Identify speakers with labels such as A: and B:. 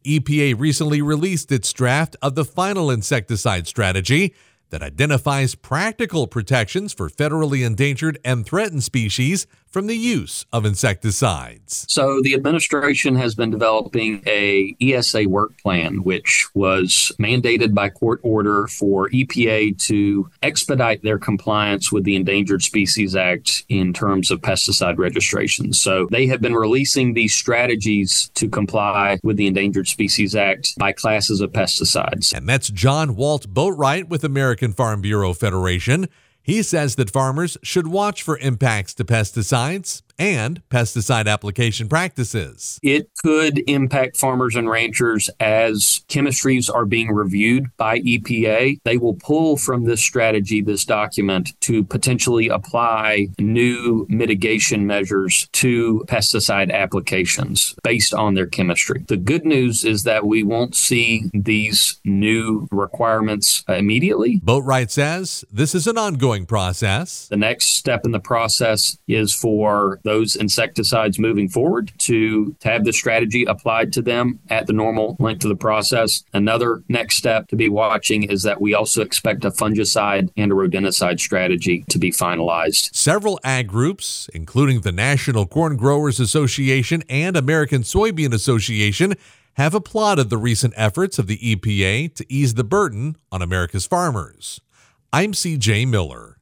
A: EPA recently released its draft of the final insecticide strategy that identifies practical protections for federally endangered and threatened species from the use of insecticides.
B: So the administration has been developing a ESA work plan, which was mandated by court order for EPA to expedite their compliance with the Endangered Species Act in terms of pesticide registrations. So they have been releasing these strategies to comply with the Endangered Species Act by classes of pesticides.
A: And that's John Walt Boatwright with American Farm Bureau Federation. He says that farmers should watch for impacts to pesticides and pesticide application practices.
B: It could impact farmers and ranchers as chemistries are being reviewed by EPA. They will pull from this strategy, this document, to potentially apply new mitigation measures to pesticide applications based on their chemistry. The good news is that we won't see these new requirements immediately.
A: Boatwright says this is an ongoing process.
B: The next step in the process is for those insecticides moving forward to have the strategy applied to them at the normal length of the process. Another next step to be watching is that we also expect a fungicide and a rodenticide strategy to be finalized.
A: Several ag groups, including the National Corn Growers Association and American Soybean Association, have applauded the recent efforts of the EPA to ease the burden on America's farmers. I'm C.J. Miller.